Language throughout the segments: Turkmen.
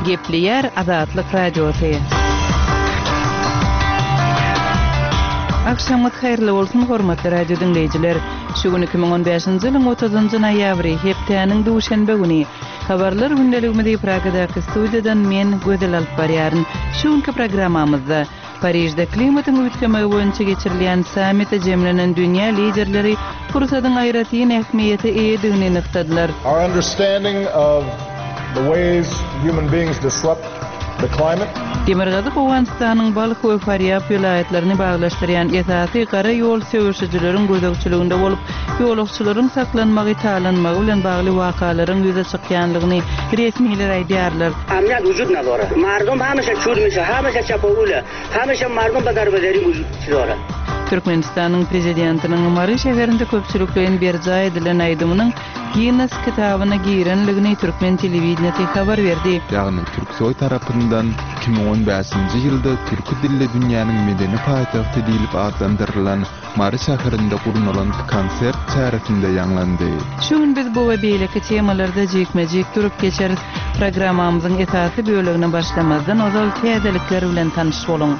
Gepli Azatlyk Radiosu. Akşamyk hayrly bolsun hormatly radio dinleyijiler. Şu gün 2015-nji ýylyň 30-njy noýabry hepdeniň duşanbe güni. Habarlar gündeligimizde Pragadaky studiýadan men Gödel alyp barýaryn. Şu günkü programmamyzda Parijde klimatyň öýtgemi boýunça geçirilýän sammitde jemlenen dünýä liderleri fursatyň aýratyny ähmiýeti eýdigini nykdadylar. Our understanding of the ways human beings disrupt the climate. Demirgazyk Owganystanyň Balyk we Faryab vilayetlerini baglaşdyrýan esasy gara ýol söwüşçileriň gözegçiliginde bolup, ýolagçylaryň saklanmagy talanmagy bilen bagly wakalaryň ýüze çykýanlygyny resmiler aýdýarlar. Amniyat vücut nadora. Mardum hamisha çürmüşe, hamisha çapagula, hamisha mardum badarbaderin vücut nadora. Türkmenistanyň prezidentiniň Mary şäherinde köpçülikden berja edilen aýdymynyň Guinness kitabyna girenligini Türkmen telewizionyny habar berdi. Ýagny Türksoy tarapyndan 2015-nji ýylda türk dilli dünýäniň medeni paýtagty diýilip adlandyrylan Mary şäherinde gurulan konsert çäresinde ýanglandy. Şu gün biz bu we beýleki temalarda jekmejek durup geçeriz. Programmamyzyň esasy bölegine başlamazdan ozal täzelikler bilen tanyş boluň.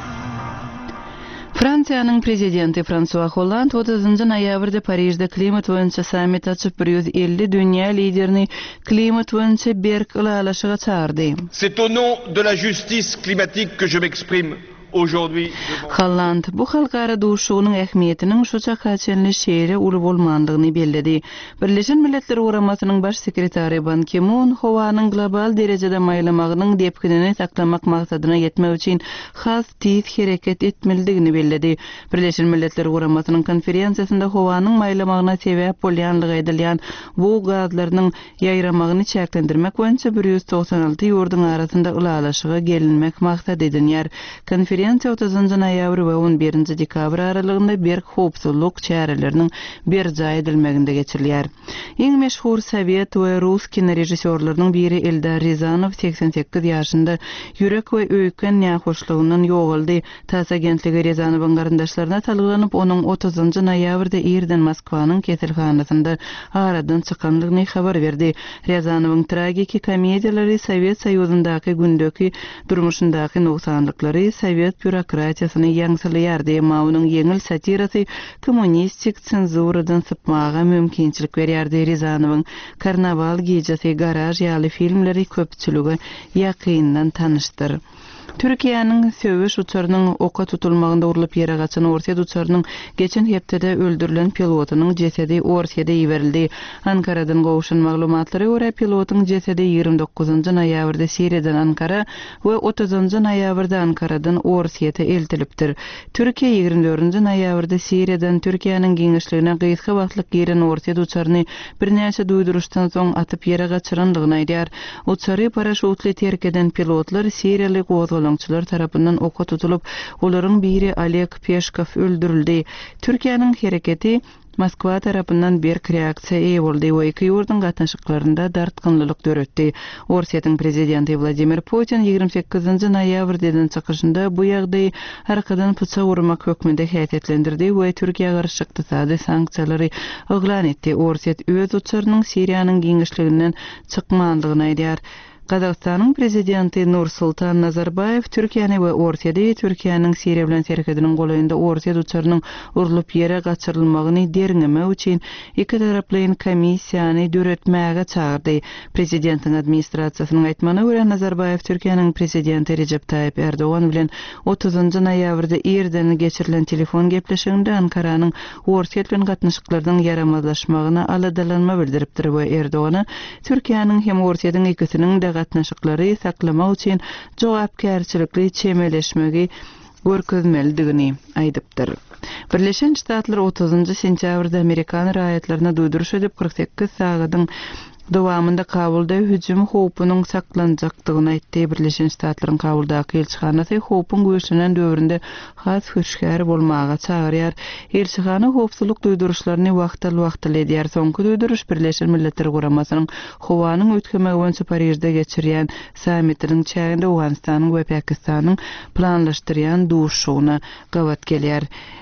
Fransiýanyň prezidenti François Hollande 30-njy noýabrda Parijde klimat boýunça sammit açyp 150 dünýä liderini klimat boýunça berk ulalaşyga çağırdy. C'est au nom de la justice climatique que je m'exprime aujourd'hui. Hollande bu halkara duşugynyň ähmiýetiniň şuça kaçenli şeýle uly bolmandygyny belledi. Birleşen Milletler Guramasynyň baş sekretary Ban Ki-moon howanyň global derejede maýlamagynyň depkinini saklamak maksadyna ýetmek üçin has tiz hereket etmelidigini belledi. Birleşen Milletler Guramasynyň konferensiýasynda howanyň maýlamagyna sebäp bolýanlygy aýdylýan bu gazlaryň ýaýramagyny çäklendirmek boýunça 196 ýurduň arasynda ulalaşyga gelinmek maksat edilýär. Konferensiýa 30-njy noýabr we 11-nji dekabr aralygynda berk howpsuzlyk çäreleriniň berja edilmeginde geçirilýär. Iň meşhur Sowet we Rus kinorejissörläriniň biri Eldar Rязанов 88 ýaşynda ýürek we öýken ýahoşlygynyň ýogaldy. TASS agentligi Rязановyň garyndaşlaryna talgylanyp onuň 30-njy noýabrda ýerden Moskwanyň keselhanasynda aradan çykanlygyny habar berdi. Rязановyň tragiki komediýalary Sowet Soýuzyndaky gündäki durmuşyndaky noksanlyklary Sowet bürokratiýasyny ýaňsylýar diýip onuň ýeňil satirasy kommunistik senzuradan sypmaga mümkinçilik berýärdi. Rязановyň Karnaval gejesi garaj ýaly filmleri köpçüligi ýakyndan tanışdyr. Türkiýanyň söwüş uçarynyň oka tutulmagynda urulyp ýere gaçan Orsiýa uçarynyň geçen hepdede öldürilen pilotynyň jesedi Orsiýada ýeberildi. Ankaradan gowuşan maglumatlary görä pilotyň jesedi 29-njy noýabrda Siriýadan Ankara we 30-njy noýabrda Ankaradan Orsiýada eltilipdir. Türkiýe 24-njy noýabrda Siriýadan Türkiýanyň giňişligine gysga wagtlyk giren Orsiýada uçaryny birnäçe duýduruşdan soň atyp ýere gaçyranlygyny aýdýar. Uçary paraşutly terk eden pilotlar Siriýalyk ýolagçylar tarapyndan oka tutulup, olaryň biri Oleg Peshkov öldürildi. Türkiýanyň hereketi Moskwa tarapyndan berk reaksiýa eýe boldy we iki ýurdun gatnaşyklarynda dartgynlylyk döretdi. Orsiýatyň prezidenti Vladimir Putin 28-njy noýabrdan çykyşynda bu ýagdaýy arkadan puça urmak hökmünde häsiýetlendirdi we Türkiýe garşy ykdysady sanksiýalary oglan etdi. Orsiýat öz uçarynyň Siriýanyň giňişliginden çykmandygyny aýdýar. Kazakstanyň prezidenti Nursultan Nazarbayev Türkiýany we Orsiýada Türkiýanyň Siriýa bilen sereketiniň golaýynda Orsiýa uçarynyň urulyp ýere gaçyrylmagyny derňemek üçin iki taraplyň komissiýany döretmäge çağırdy. Prezidentiň administrasiýasynyň aýtmanyna görä Nazarbayev Türkiýanyň prezidenti Recep Tayyip Erdogan bilen 30-njy noýabrda ýerden geçirilen telefon gepleşiginde Ankaranyň Orsiýa bilen gatnaşyklardan yaramazlaşmagyna aladalanma bildiripdir we Erdogany Türkiýanyň hem Orsiýadyň ikisiniň de gatnaşyklary saklamak üçin jogapkärçilikli çemeleşmegi görkezmelidigini aýdypdyr. Birleşen Ştatlar 30-njy sentýabrda Amerikan raýatlaryna duýduruş edip 48 sagatyň dowamında Kabulda hüjüm howpunyň saklanjakdygyny aýtdy. Birleşen Ştatlaryň Kabuldaky elçihanasy howpun göçünen döwründe has hürşgär bolmaga çağırýar. Elçihana howpsuzlyk duýduruşlaryny wagtly edýär. Soňky duýduruş Birleşen Milletler Guramasynyň howanyň ötkemegi boýunça Parijde geçirýän sammitiniň çäginde Owganystanyň we Pakistanyň planlaşdyrýan duşugyna gawat gelýär.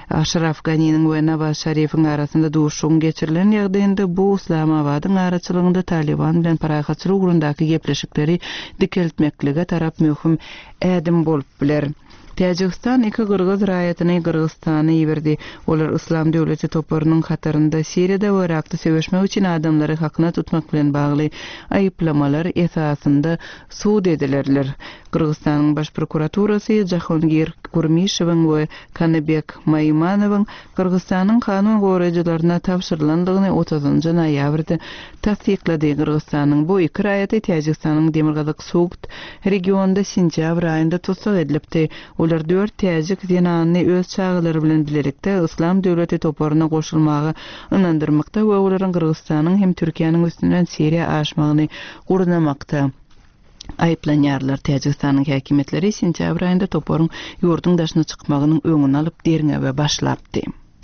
Ashraf Gani'nin we Nawaz Sharif'in arasında duşuň geçirilen ýagdaýynda bu Islamabadyň araçylygynda Taliban bilen parahatçylyk ugrundaky gepleşikleri dikeltmeklige tarap möhüm ädim bolup biler. Tajikistan iki Kırgız raýatyny Kırgızstana ýiberdi. Olar Islam döwleti toparynyň hatarynda Siriýada we Irakda söwüşmek üçin adamlary hakyna tutmak bilen bagly aýyplamalar esasynda suud edilerler. Kırgızstanyň baş prokuraturasy Jahongir Gurmishewiň we Kanybek Maýmanowyň Kırgızstanyň kanun goraýjylaryna tapşyrylandygyny 30-njy noýabrda tasdiklady. Kırgızstanyň bu iki raýaty Tajikistanyň Demirgazyk suud regionunda sentyabr aýynda tutsak edilipdi. Olar 4 täzik zenanyny öz çağlary bilen bilerekde Islam döwleti toparyna goşulmagy ynandyrmakda we olaryň Kırgızstanyň hem Türkiýanyň üstünden Siriýa aşmagyny gurnamakda. Aýplanýarlar. Tajikistanyň häkimetleri sentyabr aýynda toparyň ýurdun daşyna çykmagynyň öňüni alyp derňe başlapdy.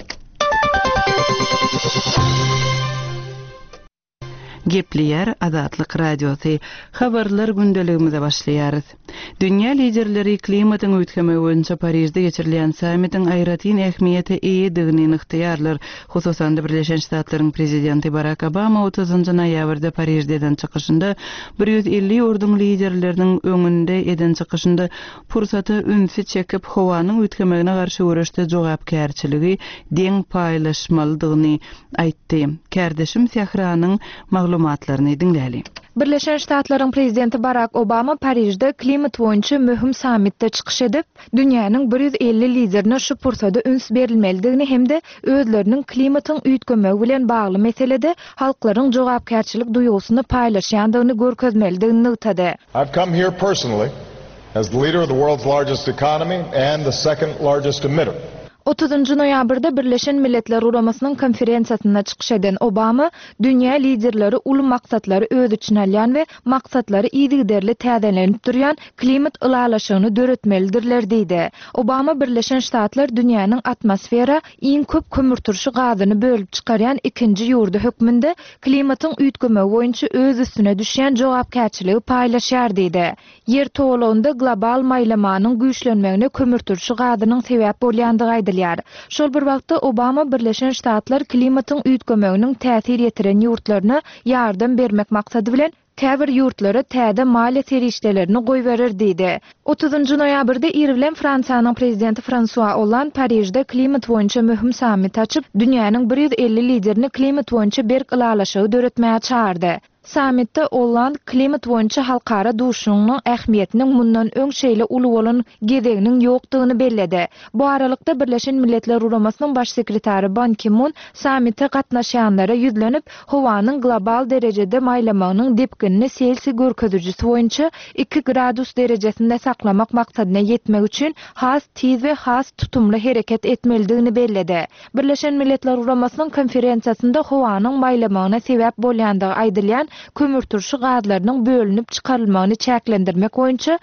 Gepleýär Azatlyk Radiosi. Habarlar gündeligimize başlaýarys. Dünýä liderleri klimatyň öýtgemi boýunça Parisde geçirilen sammitin aýratyn ähmiýeti eýdigini yktyýarlar. Hususan Birleşen Ştatlaryň prezidenti Barack Obama 30-njy noýabrda Parisden çykyşynda 150 ýurdun liderleriniň öňünde eden çykyşynda pursaty ünsü çekip howanyň öýtgemegine garşy görüşde jogapkärçiligi deň paýlaşmalydygyny aýtdy. Kardeşim Sehranyň maglumatlaryny dinläli. Birleşen Ştatlaryň prezidenti Barack Obama Parisde klimat boýunça möhüm sammitde çykyş edip, dünýäniň 150 liderine şu pursada üns berilmelidigini hemde özleriniň klimatyň üýtgemegi bilen bagly meselede halklaryň jogapkärçilik duýgusyny paýlaşýandygyny görkezmelidigini ýytady. I've come here personally as the leader of the world's largest economy and the second largest emitter. 30-njy noýabrda Birleşen Milletler Uramasynyn konferensiýasyna çykyş eden Obama, dünýä liderleri uly maksatlary öz içine alýan we maksatlary ýygyderli täzelenip durýan klimat ılalaşygyny döretmelidirler diýdi. Obama Birleşen Ştatlar dünýäniň atmosfera iň köp kömürturşy gazyny bölüp çykarýan ikinji ýurdu hökmünde klimatyň üýtgemegi boýunça öz üstüne düşýän jogapkärçiligi paýlaşýar diýdi. Yer tolawynda global maýlamanyň güýçlenmegine kömürturşy gazynyň sebäp bolýandygy aýdylýar. Şol bir wagtda Obama Birleşen Ştatlar klimatyň üýtgemeginiň täsir ýetiren ýurtlaryna ýardam bermek maksady bilen käbir ýurtlary täze maliýe serişdelerini goýberer diýdi. 30-njy noýabrda irilen Fransiýanyň prezidenti François Hollande Parisde klimat boýunça möhüm sammit açyp, dünýäniň 150 liderini klimat boýunça berk ılalaşygy döretmäge çağırdy. Sammitde Hollande klimat boýunça halkara duşunyň ähmiýetiniň mundan öňşeýle uly bolan gezeginiň ýokdugyny belledi. Bu aralykda Birleşen Milletler Uramasynyň baş sekretary Ban Ki-moon sammitde gatnaşanlara ýüzlenip, howanyň global derejede maýlamagynyň depkinini Selsiy görkezüjisi boýunça 2 gradus derejesinde saklamak maksadyna ýetmek üçin has tiz we has tutumly hereket etmelidigini belledi. Birleşen Milletler Uramasynyň konferensiýasynda howanyň maýlamagyna sebäp bolýandygy aýdylýan kömürturşy gazlarynyň bölünip çykarylmagyny çäklendirmek boýunça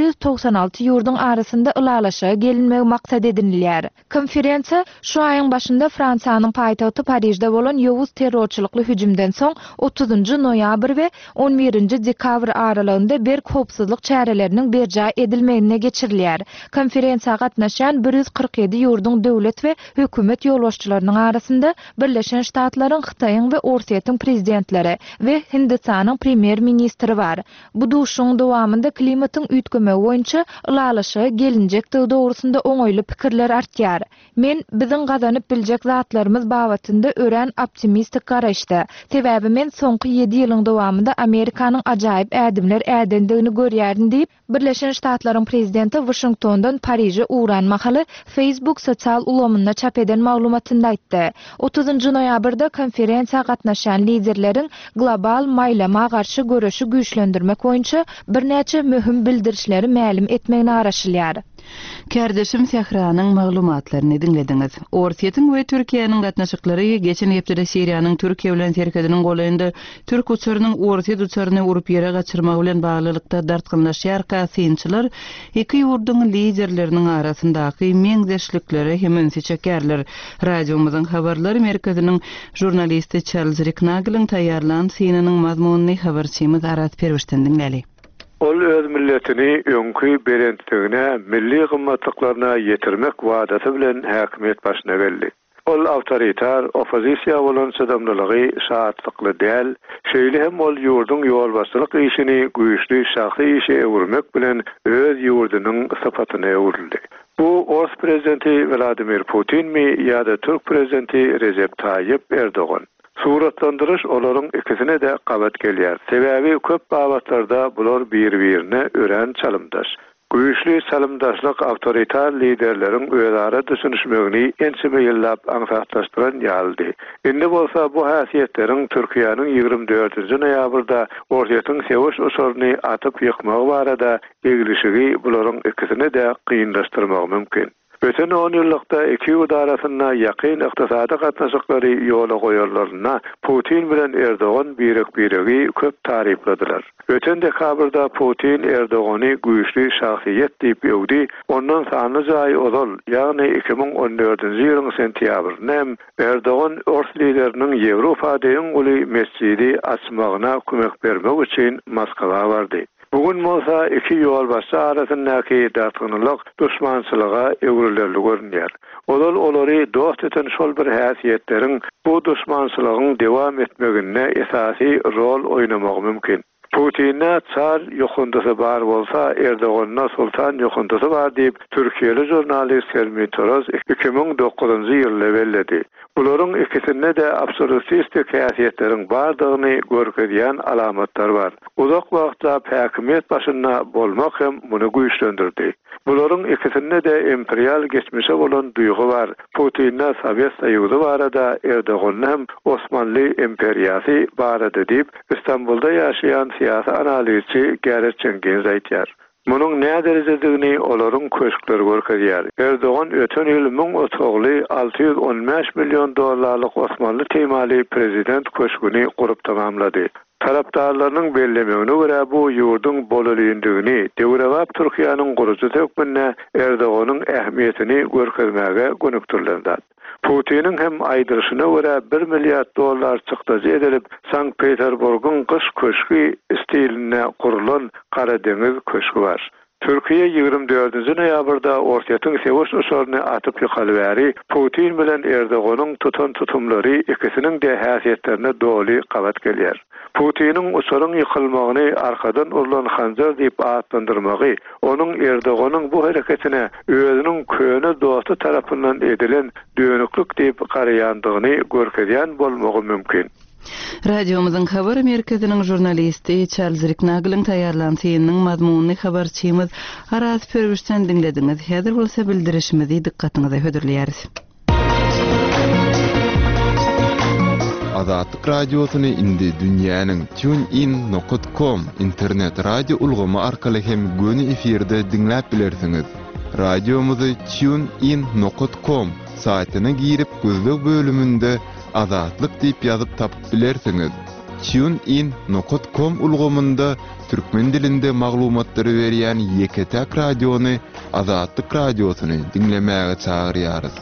196 ýurdun arasynda ılalaşyga gelinmegi maksat edinilýär. Konferensiýa şu aýyň başynda Fransiýanyň paýtagty Parisde bolan ýowuz terrorçylykly hüjümden soň 30-njy noýabr we 11-nji dekabr aralygynda berk howpsuzlyk çäreleriniň berja edilmegine geçirilýär. Konferensiýaga gatnaşan 147 ýurdun döwlet we hökümet ýolbaşçylarynyň arasynda Birleşen Ştatlaryň, Hytaýyň we Orsiýetiň prezidentleri we Hindistanyň premier ministri bar. Bu duşuň dowamında klimatyň üýtgemegi boýunça ılalaşyga gelinjekdigi dogrusynda oňoýly pikirler artýar. Men biziň gazanyp biljek zatlarymyz babatynda ören optimistik garaşda. Sebäbi men soňky 7 ýylyň dowamında Amerikanyň ajaýyp ädimler ädendigini görýärdim diýip, Birleşen Ştatlaryň prezidenti Washingtondan Paris'e uğranmahaly Facebook sosial ulamyna çap eden maglumatynda aýtdy. 30-njy noýabrda konferensiýaga gatnaşan liderleriň global maýlama garşy görüşi güýçlendirmek boýunça birnäçe möhüm bildirişleri mälim etmegini araşylýar. Kardeşim Sehranyň maglumatlaryny dinlediňiz. Orsiýetiň we Türkiýanyň gatnaşyklary geçen hepde Siriýanyň Türkiýe bilen serkediniň golaýynda Türk uçurynyň Orsiýet uçuryny urup ýere gaçyrmagy bilen baglylykda dartgynlaşýar kasynçylar iki ýurdun liderleriniň arasyndaky meňzeşlikleri hem ünsü çekerler. Radiomyzyň habarlar merkeziniň jurnalisti Charles Ricknagel'in taýýarlan synynyň mazmunyny habarçymyz Arat Perwişden dinläli. Ol öz milletini öňkü berentligine, milli gymmatlyklaryna ýetirmek wadaty bilen häkimet başyna geldi. Ol awtoritar, opozisiýa bolan sadamlygy şahatlykly däl, şeýle hem ol ýurdun ýolbaşçylyk işini güýçli şahsy işe ewirmek bilen öz ýurdunyň sapatyna ewrildi. Bu Rus prezidenti Vladimir Putin mi ýa-da Türk prezidenti Recep Tayyip Erdoğan. Suratlandırış olaryň ikisine de gabat gelýär. Sebäbi köp babatlarda bular bir-birine ören çalymdaş. Güýçli çalymdaşlyk awtoritar liderleriň özara düşünüşmegini ençe ýyllap aňsatlaşdyran ýaldy. Indi bolsa bu häsiýetleriň Türkiýanyň 24-nji noýabrda ortaýatyň sewuş usulyny atyp ýykmagy barada egilişigi bularyň ikisini de kynlaşdyrmagy mümkin. Öten 10 ýyllykda iki ýurt arasyna ýakyn ykdysady gatnaşyklary ýola goýarlaryna Putin bilen Erdoğan birigi köp taryfladylar. Öten dekabrda Putin Erdoğany güýçli şahsiýet diýip ýewdi. Ondan sanyjy ay ozal, ýagny 2014-nji ýylyň sentýabrynda Erdoğan Rus lideriniň Ýewropa deň uly mescidi açmagyna kömek bermek üçin Moskwa bardy. Bugün bolsa iki ýolbaşçy arasyndaky dartgynylyk düşmançylyga ewrilerli görünýär. Olary dost eten şol bir häsiýetleriň bu düşmançylygyň dewam etmegine esasy rol oýnamagy mümkin. Putin'e çar ýokundysy bar bolsa, Erdoğan'a sultan ýokundysy bar diýip Türkiýeli jurnalist Selmi Toraz 2009-njy ýylda belledi. Bularyň ikisinde de absolutistik häsiýetleriň bardygyny görkezýän alamatlar bar. Uzak wagtda häkimet başynda bolmak hem muny güýçlendirdi. Bularyň ikisinde de imperial geçmişe bolan duýgy bar. Putin'e Sovet Soýuzy barada, Erdoğan'a hem Osmanly imperiýasy barada diýip İstanbulda ýaşaýan siyasi analizçi Gerrit Cengiz aýtýar. Munyň näme derejedigini olaryň köşkleri görkezýär. Erdoğan öten ýyl 615 milyon dollarlyk Osmanly temali prezident köşküni gurup tamamlady. Tarapdarlarynyň bellemegine görä bu ýurdun bolalyndygini, dewrewap Türkiýanyň gurucu tökmünde Erdoğanyň ähmiýetini görkezmäge gönükdirler. Putin'in hem aýdyryşyna görä 1 milliard dollar çykdagy edilip Sankt Peterburgyň gyş köşkü stiline kurulan Kara Deňiz köşkü bar. Türkiýe 24-nji noýabrda ortaýatyň sewuş usulyny atyp ýykaly Putin bilen Erdoğanyň tutan tutumlary ikisiniň de häsiýetlerine doly gabat gelýär. Putin'in usulyň ýykylmagyny arkadan urulan hanjar diýip atlandyrmagy, onuň Erdoğanyň bu hereketine özüniň köne dosty tarapyndan edilen dönüklik diýip garaýandygyny görkezýän bolmagy mümkin. Radiomyzyň habar merkeziniň jurnalisti Charles Riknaglyn taýýarlanýanyň mazmuny habarçymyz Aras Perwişden dinlediňiz. Häzir bolsa bildirişimizi dikkatiňize hödürleýäris. Azatlyk radiosyny indi dünýäniň TuneIn.com internet radio ulgamy arkaly hem göni efirde dinläp bilersiňiz. Radiomuzy TuneIn.com saýtyna girip gözlek bölümünde Azatlyk diýip ýazyp tapyp bilersiňiz. TuneIn.com ulgamynda türkmen dilinde maglumatlary berýän Yeketek radiony Azatlyk radiosyny dinlemäge çagyrýarys.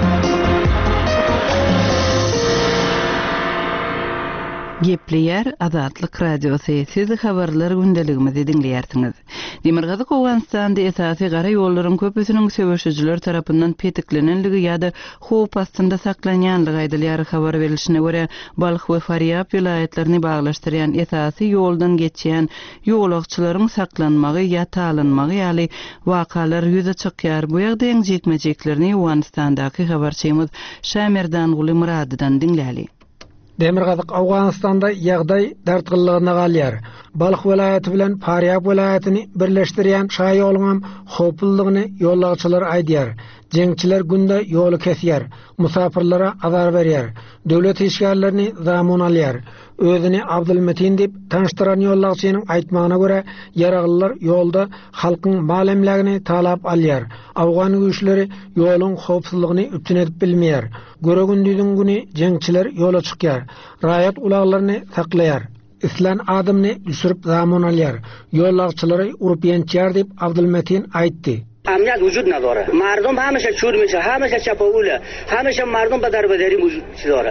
Gepleýär Azatlyk radiosy. Siz habarlar gündeligimizi dinleýärsiňiz. Demirgazyk Owganstanda esasy gara ýollaryň köpüsiniň söwüşçüler tarapyndan petiklenenligi ýa-da howp astynda saklanýanlygy aýdylýar. Habar berilişine görä, Balyk we Faryap vilayetlerini baglaşdyrýan esasy ýoldan geçýän ýolagçylaryň saklanmagy ýa talynmagy ýaly wakalar ýüze çykýar. Bu ýagdaýyň jekmejeklerini Owganstandaky habarçymyz Şamerdan Guly Muradydan dinläli. Demirgazyk Awganistanda ýagdaý dartgynlygyna galýar. Balyk vilayaty bilen Faryap vilayatyny birleşdirýän şa ýoluň howplygyny ýolagçylar aýdýar. Jeňçiler günde ýoly kesýär, musafirlara azar berýär, döwlet işgärlerini zamun alýar. Özüni Abdulmetin diýip tanıştyran ýolagçynyň aýtmagyna görä, ýaraglylar ýolda halkyň malemlegini talap alýar. Awgan güýçleri ýoluň howpsuzlygyny üptün edip bilmeýär. Göregündüň güni jeňçiler ýola çykýar, raýat ulaglaryny saklaýar. İslan adamny düşürüp zamun alýar. Ýolagçylary urup ýençýär diýip Abdulmetin aýtdy. امنیت وجود نداره. مردم همیشه چور میشه، همیشه چپاوله، همیشه مردم به دربدری وجود داره.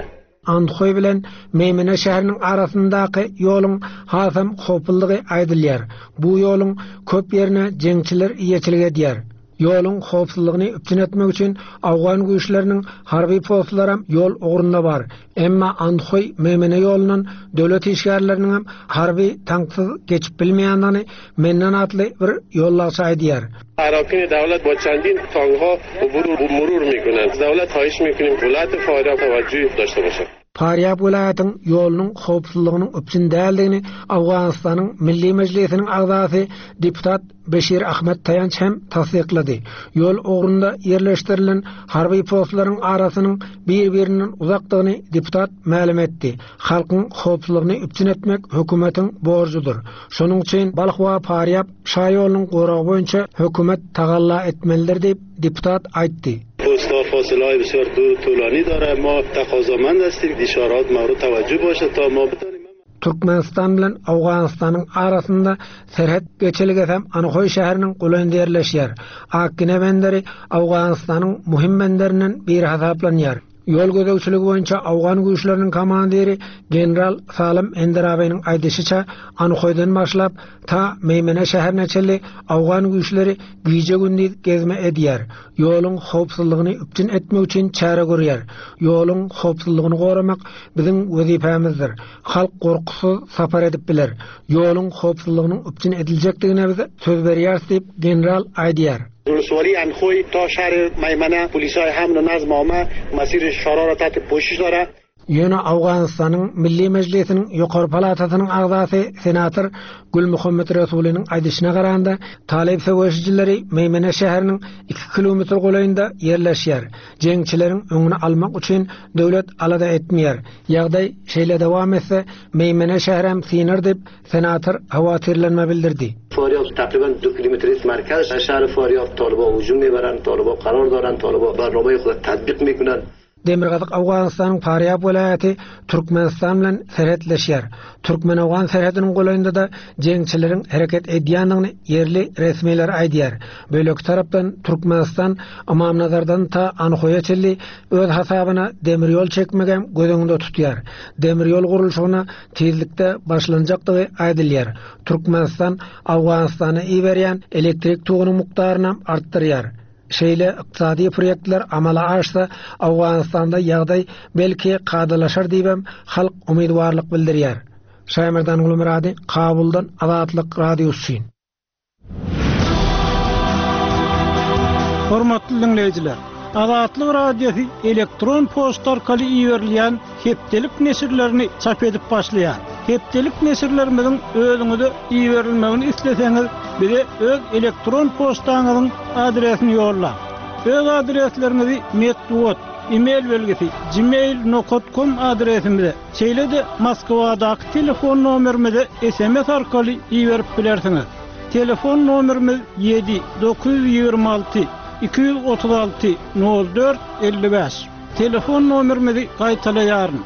Antoy bilen Meymene şäheriniň arasyndaky ýoluň hasam hopullygy aýdylýar. Bu ýoluň köp ýerine jeňçiler iýeçilik edýär. Ýoluň hopsuzlygyny üptün etmek üçin Awgan güýçleriniň harby postlary ýol ogurunda bar. Emma Antoy Meymene ýolunyň döwlet işgärleriniň hem harby tanksyz geçip bilmeýändigini menden atly bir ýollaçy aýdýar. Arakini devlet با چندین تانگ‌ها مرور می‌کنند. دولت خواهش می‌کنیم ولایت فاریاب توجه داشته باشد. Faryab welaýatynyň ýolunyň howpsuzlygynyň üpçün däldigini Awganystanyň Milli Mejlisiniň agzasy deputat Beşir Ahmet Tayanç hem tasdiklady. Ýol ogurunda ýerleşdirilen harby postlaryň arasynyň bir-biriniň uzakdygyny deputat ma'lum etdi. Halkyň howpsuzlygyny üpçün etmek hökümetiň borjudyr. Şonuň üçin Balxwa Faryab şaýolunyň goragy boýunça hökümet tagalla etmelidir diýip deputat aýtdy. پست‌ها فاصله‌های بسیار طولانی داره. ما تقاضامند هستیم اشارات مورد توجه باشه تا ما بتونیم. Türkmenistan bilen Awganystanyň arasynda serhat geçeligi hem Anhoy şäheriniň golanynda ýerleşýär. Akkine benderi Awganystanyň muhim benderinden biri hasaplanýar. Ýol gözegçiligi boýunça Awgan güýçleriniň komandiri general Salim Enderabeýniň aýdysynça Anhoydan başlap ta Meymene şäherine çelli Awgan güýçleri güýje gündüz gezme edýär. Ýoluň howpsuzlygyny üpçün etmek üçin çäre görýär. Ýoluň howpsuzlygyny goramak biziň wezipamyzdyr. Halk gorkusy sapar edip biler. Ýoluň howpsuzlygynyň üpçün ediljekdigine biz söz berýäris diýip general aýdýar. ولسوالی انخوی تا شهر میمنه پلیسای حمل و نظم عامه مسیر شهرها را تحت پوشش داره. Ýöne Awganystanyň Milli Mejlisiniň ýokary palatasynyň agzasy senator Gülmuhammed Rasulynyň aýdyşyna garanda talep söwüşçileri Meymene şäheriniň 2 kilometr golayynda ýerleşýär. Jeňçileriň öňüni almak üçin döwlet alada etmeýär. Ýagdaý şeýle dowam etse Meymene şäherem sinir diýip senator hawatirlenme bildirdi. فاریاب تقریبا 2 کیلومتر است مرکز شهر فاریاب. طالبا هجوم میبرند، طالبا قرار دارند، طالبا برنامه خود تطبیق میکنند. Demirgazyk Awganystanyň Faryab welaýaty Türkmenistan bilen serhetleşýär. Türkmen-Awgan serhetiniň golanynda da jeňçileriň hereket edýändigini ýerli resmiler aýdýar. Bölek tarapdan Türkmenistan Amamnazardan ta Anhoýa çelli öz hasabyna demir ýol çekmegen gözüňde tutýar. Demir ýol gurulşygyna tezlikde başlanjakdygy aýdylýar. Türkmenistan Awganystana iberýän elektrik tugynyň mukdaryny artdyrýar. Şeýle iqtisadi proyektler amala aşsa Awganystanda ýagdaý belki gadylaşar diýip halk umydwarlyk bildirýär. Şaýmerdan Gulmurady, Kabuldan Azatlyk radiosu. Hormatly dinleýijiler, Azatlyk radiosu elektron posta orkaly iýerilýän hepdelik nesirlerini çap edip başlaýar. Hepdelik nesirlerimiň özüňizi iýerilmegini isleseňiz, bize öz elektron postaňyzyň adresini ýolla. Öz adreslerinizi metduat, e-mail belgesi gmail.com adresimize, şeýle-de Moskwadaky telefon nomerimize SMS arkaly iýerip bilersiňiz. Telefon nomerimiz 7-926 236 04 55. Telefon nomerimizi gaýtalaýaryn.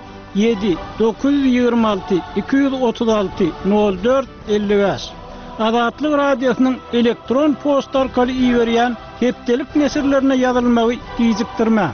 7-926 236 04 55. Azatlyk radiosynyň elektron posta arkaly iýerýän hepdelik nesirlerine ýazylmagy gizikdirme.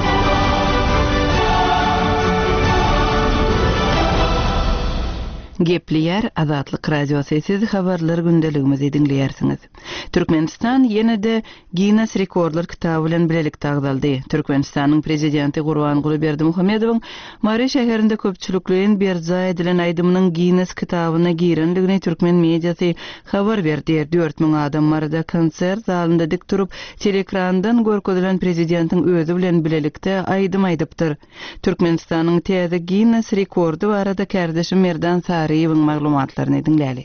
Gepleýär Azatlyk radiosu siz habarlar gündeligimizi dinleýärsiňiz. Türkmenistan ýene-de Guinness rekordlar kitaby bilen bilelik tagdaldy. Türkmenistanyň prezidenti Gurbanguly Berdimuhammedowyň Mary şäherinde köpçülikliň berza edilen aýdymynyň Guinness kitabyna girenligini türkmen mediasy habar berdi. 4000 adam marada konsert zalynda dik turup telekrandan görkezlen prezidentiň özü bilen bilelikde aýdym aýdypdyr. Türkmenistanyň täze Guinness rekordy barada kardeşim Merdan Sarıýewiň maglumatlaryny dinläli.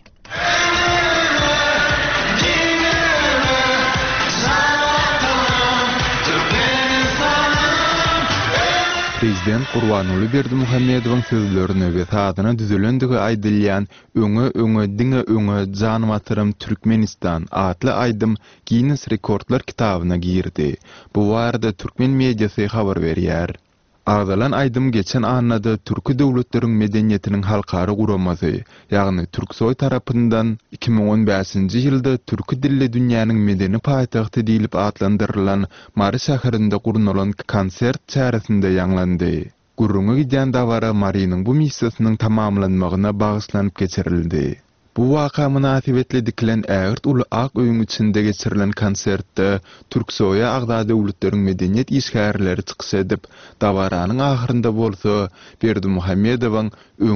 Prezident Gurbanguly Berdimuhammedowyň sözlerini we tadyna düzelendigi aýdylýan öňe janwatyrym Türkmenistan atly aýdym Guinness rekordlar kitabyna girdi. Bu barada türkmen mediasy habar berýär. Ağdalan aýdym geçen annada türkü döwletleriň medeniýetiniň halkary guramasy, ýagny Türksoy tarapyndan 2015-nji ýylda türkü dilli dünýäniň medeni paýtagty diýilip adlandyrylan Mary şäherinde gurulan konsert çäresinde ýanglandy. Gurrunga giden davara Mari'nin bu missiýasynyň tamamlanmagyna bagyşlanyp geçirildi. Bu waka münasibetli dikilen ägirt uly ak öýüň içinde geçirilen konsertde Türksoýa agda döwletleriň medeniýet işgärleri çykyş edip, dawaranyň ahyrynda bolsa Berdimuhammedowyň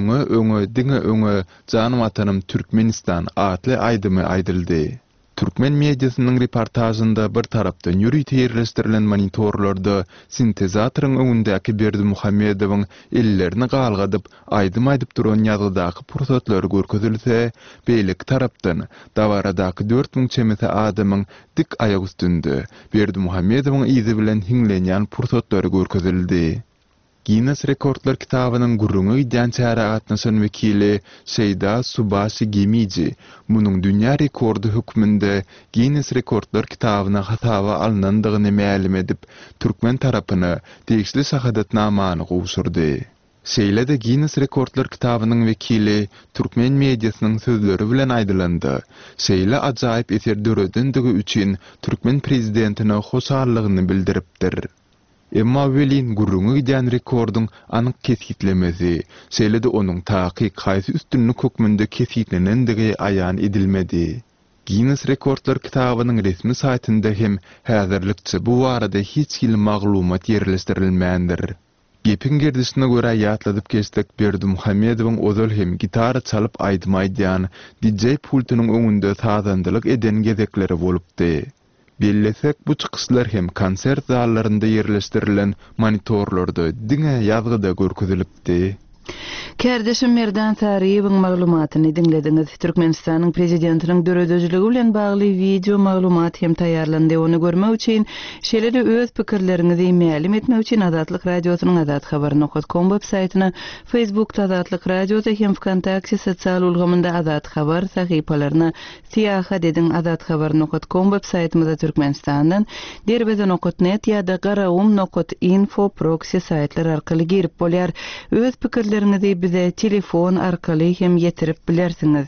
öňe diňe öňe Janym Watanym Türkmenistan atly aýdymy aýdyldy. Türkmen mediasynyň reportajynda bir tarapdan ýüri terleşdirilen monitorlarda sintezatorun öňündäki Berdimuhammedowyň ellerini galgadyp aýdym duran ýazgydaky pursatlary görkezilse, beýlik tarapdan dawaradaky 4000 çemete adamyň dik aýak üstünde Berdimuhammedowyň izi bilen hiňlenýän pursatlary görkezildi. Guinness Rekordlar kitabynyň gurrungy giden çäre gatnaşan wekili Seyda Subashi Gemici, munyň dünýä rekordy hükmünde Guinness Rekordlar kitabyna hataba alınandygyny ma'lum edip, Türkmen tarapyny degişli şahadatnamany gowşurdy. Şeýle de Guinness Rekordlar kitabynyň wekili Türkmen mediasynyň sözleri bilen aýdylandy. Şeýle ajaýyp eser döredendigi üçin Türkmen prezidentine hoşallygyny bildiripdir. Emma welin gurrungy giden rekordun anyk kesitlemesi, şeýle de onuň taýyk haýsy üstünlük hukmynda kesitlenendigi aýan edilmedi. Guinness Rekordlar kitabynyň resmi saýtynda hem häzirlikçe bu barada hiç hil maglumat ýerleşdirilmändir. Gepin gerdisine göre ýatladyp geçdik Berdimuhammedowyň ozal hem gitara çalyp aýdym DJ pultynyň öňünde taýdandylyk eden gezekleri bolupdy. Bellesek bu çıkışlar hem konsert zallarında yerleştirilen monitorlarda diňe ýazgyda görkezilipdi. Kerdeşim Merdan Tariýewiň maglumatyny dinlediňiz. Türkmenistanyň prezidentiniň döredejiligi bilen bagly video maglumat hem taýýarlandy. Onu görmek üçin şeýle öz pikirleriňizi ma'lum etmek üçin Adatlyk radiosynyň adathabar.com websaýtyna, Facebookda Adatlyk radioda hem Wkontakte sosial ulgamynda Adat Habar sahypalaryna siýahat ediň. Adathabar.com websaýtymyzda Türkmenistandan derbeden.net ýa-da garawum.info proxy saýtlar arkaly girip bolýar. Öz pikirleriňizi bize telefon arkaly hem ýetirip bilersiňiz.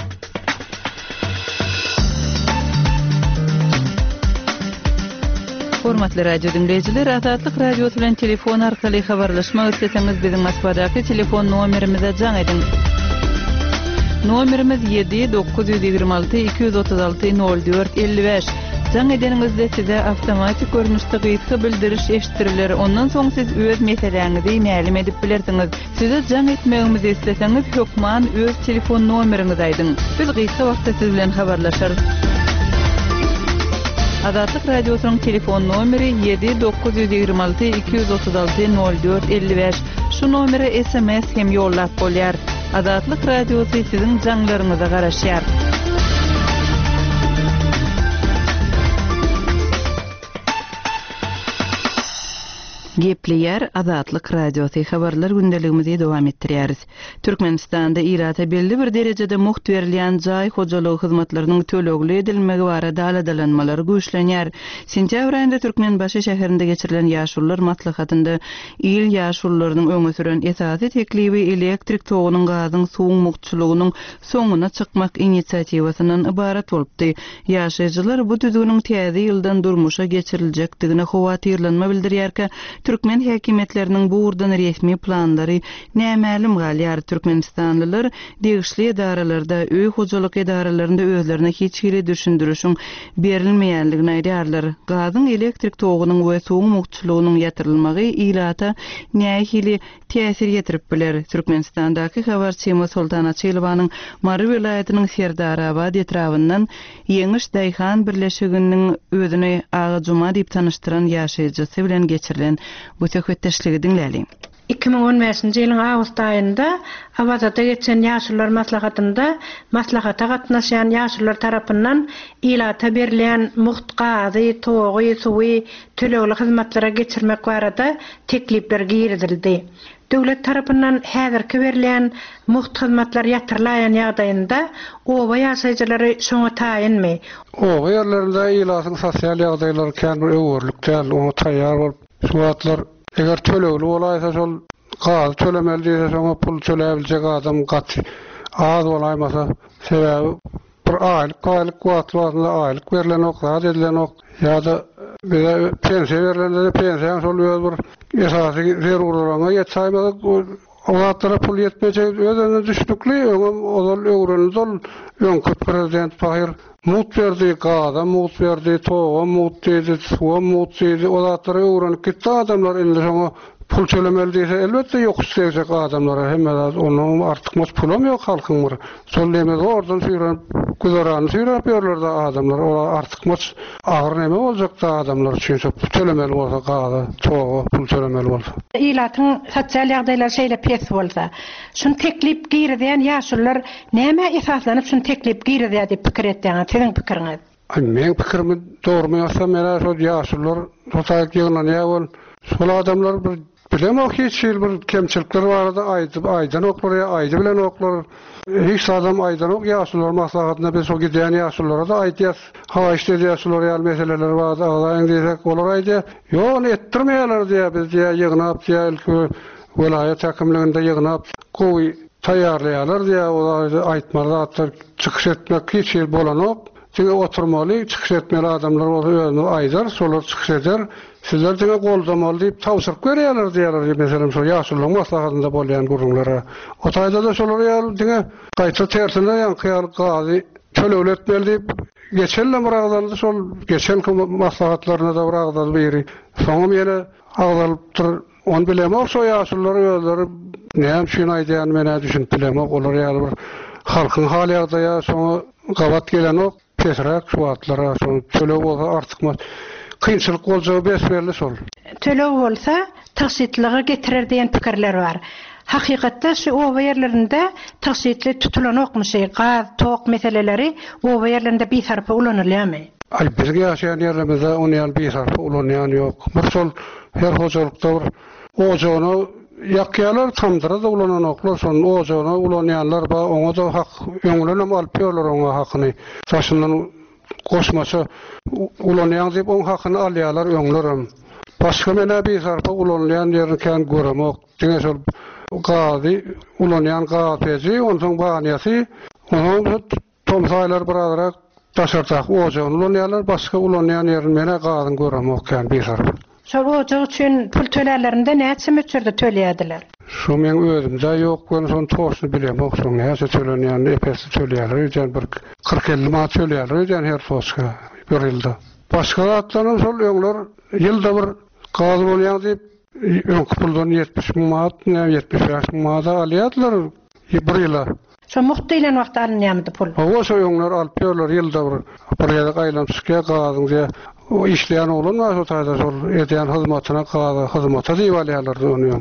Hormatly radio dinleýijiler, Adatlyk radiosu bilen telefon arkaly habarlaşmak isleseňiz biziň Moskvadaky telefon nomerimize jaň ediň. Nomerimiz 7-926-236-04-55. Jaň edeniňizde size awtomatik görnüşde gysga bildiriş eşitdiriler. Ondan soň siz öz meseleňizi ma'lum edip bilersiňiz. Size jaň etmegimizi isleseňiz, hökman öz telefon nomeriňizi aýdyň. Biz gysga wagtda siz bilen habarlaşarys. Adatlyk radiosynyň telefon nomeri 7-926-236-04-55. Şu nomere SMS hem ýollap bolýar. Adatlyk radiosy siziň jaňlaryňyza garaşýar. Gepleýär Adatlyk radiosu habarlar gündeligimizi dowam etdirýäris. Türkmenistanda irata belli bir derejede muht berilýän jaý hojalygy hyzmatlarynyň tölegli edilmegi barada aladalanmalary güýçlenýär. Sentýabr aýynda Türkmenbaşy şäherinde geçirilen ýaşullar maslahatynda il ýaşullarynyň öňe süren esasy teklibi elektrik togunyň gazyň suwuň muhtçylygynyň soňuna çykmak inisiatiwasynyň ibarat bolupdy. Ýaşaýjylar bu düzgüniň täze ýyldan durmuşa geçiriljakdygyna howatyrlanma bildirýärkä, Türkmen häkimetleriniň bu urdan resmi planlary nämälim galýar. Türkmenistanlylar degişli edaralarda, öý hojalyk edaralarynda özlerine hiç hili düşündürüşiň berilmeýänligini aýdýarlar. Gazyň elektrik togunyň we suwuň muhtçylygynyň ýatyrylmagy ilata näme hili täsir ýetirip biler. Türkmenistandaky habarçy Sultan Açylowanyň Mary vilayatynyň Serdarabad etrabyndan Ýeňiş Daýhan birleşiginiň özüni Ağa-Juma diýip tanyşdyran ýaşaýjysy bilen geçirilen bu söhbetdeşligi dinläli. 2015-nji ýylyň awgust aýynda Awazada geçen ýaşullar maslahatynda maslahata gatnaşan ýaşullar tarapyndan ilata berilen muht gazy, togy, suwy, tölegli hyzmatlara geçirmek barada teklipler giridildi. Döwlet tarapyndan häzirki berilen muht hyzmatlar ýatyrylaýan ýagdaýynda oba ýaşaýjylary şoňa taýinmi? Oba ýerlerinde ilatyň sosial ýagdaýlary kän bir öwürlükden onu taýýar bolup suwatlar eger tölegli bolaýsa şol gazy tölemeli diýse şoňa pul töleýäbiljek adam gat az bolaýmasa sebäbi bir aýlyk wagtlarynda aýlyk berilen oklar edilen ok ýa-da bize pensiýa berilende pensiýa şol bir esasy zerurlarına ýetsäýmedi. Olatlara pul yetmeyecek ödene düştükli olar öwreniz ol öňkü prezident Tahir mut berdi gaada mut berdi toğa mut dedi suwa mut dedi olatlara öwrenip gitdi adamlar indi şoňa pul çölemeli diýse elbetde ýok isteyecek adamlara hemmeler onun artık mos pulum ýok halkyň bir sol demez ordan süýren güzaran süýrep ýörlerde adamlar olar artık mos agyr neme boljak da adamlar üçin çölemeli bolsa gaada toğa pul çölemeli bolsa ilatyň sosial ýagdaýlar şeýle pes bolsa şunu teklip girdiýän ýaşullar näme esaslanyp şunu teklip girdiýär diýip pikir etdiňiz siziň pikiriňiz men pikirimi dogry ýoksa mena şo ýaşullar sotaýak ýyglanýar bol şol adamlar bir bilemok hiç bir kemçilikler barada aydan oklar aydı bilen oklar hiç adam aydan ok ýaşullar maslahatyna biz o gidýän ýaşullara da aýtýar hawa işte ýaşullar ýal meseleler barada alaýan diýsek olar aýdy ýok etdirmeýärler diýär biz diýär ýygnap diýär ilki welaýat hakymlygynda ýygnap gowy taýýarlaýarlar diýär olar aýtmarlar atlar çykyş etmek hiç bolanok Çünkü oturmalı, çıkış etmeli adamlar özünü aydar, solar çıkış eder. Sizler diňe goldamaly diýip tawsyk berýärler diýerler. Meselem şo ýaşulyň maslahatynda bolýan gurullara. O taýda da şolar ýal diňe gaýta tersine ýankyýar gazy çölewletmeli diýip geçenle muragdandy şol geçenki maslahatlaryna da muragdan beri. Soňam ýene agdalypdyr. On bilemok şo ýaşulylar özleri näme şunu aýdýan mene düşünip bilemok olar ýaly bir halkyň hal ýagdaýa şoňa gawat gelen ok pesrak şuatlara şo tölew bolsa artykmaz. Kynçylyk boljagy besberli şol. Tölew bolsa taşytlygy getirer diýen pikirler bar. Hakykatda şu owa ýerlerinde taşytly tutulan okmuşy, gaz, tok meseleleri owa ýerlerinde bir tarapy ulanylýarmy? Ay bizge ýaşaýan ýerlerimizde ony ýal bir tarapy ulanýan ýok. Bir şol her hojalykda bir ojany ýakýalar tamdyra da ulanan oklar şonu ojana ulanýanlar ba oňa da hak öňünden alyp ýörler oňa hakyny taşyndan goşmaça ulanýan diýip oň hakyny alýarlar öňlerim. Başga mene bir tarapy ulanýan ýerken göremok. Diňe şol gazy ulanýan gazy onuň bahanýasy onuň tomsaýlar birazrak taşartak ojany ulanýarlar başga ulanýan ýerin mene gazyny göremok kan bir tarapy. Şol ojag üçin pul tölerlerinde näçe möçürde töleýärdiler? Şu men özümde ýok, ben şonu toşny bilemok, şoň näçe tölenýän, epesi töleýärler, ýa-ni bir 40-50 manat töleýärler, ýa-ni her toşka bir ýylda. Başga atlanan şol öňler ýylda bir gazy bolýan diýip öňkü puldan 70 manat, 75 manat alýarlar bir ýyla. Şo muhtaýlan wagt alynýarmy pul? O şo öňler alyp ýörler ýylda bir ýerde gaýlan çykýar gazyň diýe. O işleyen olunmaz o taýda şol edýän hyzmatyna gazy hyzmata diýip alýarlar ony.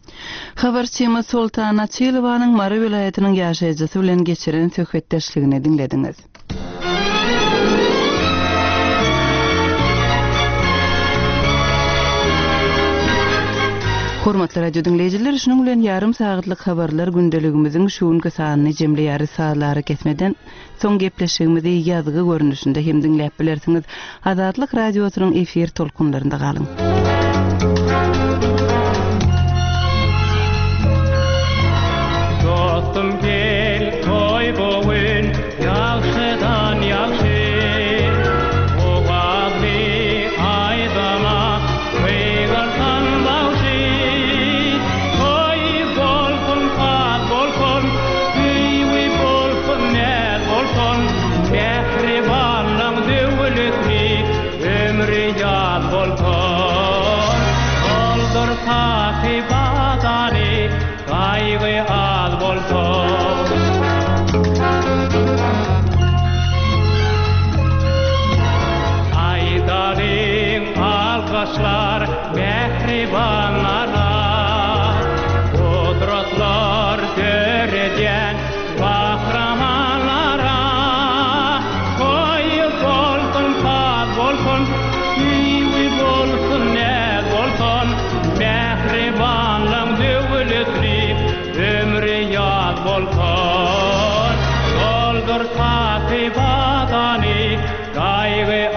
Habarçymy Sultan Açylowanyň Mary vilayatynyň ýaşaýjysy bilen geçiren söhbetdeşligini dinlediňiz. Hormatly radio dinleýijiler, şunuň bilen ýarym sagatlyk habarlar gündeligimiziň şuňky sanyny jemleýär sahatlary kesmeden soň gepleşigimizi ýazgy görnüşinde hem dinläp bilersiňiz. Azatlyk radiosynyň efir tolkunlarynda galyň. Dostum gel, toy bowun, ýagşydan ýagşy. Kaygı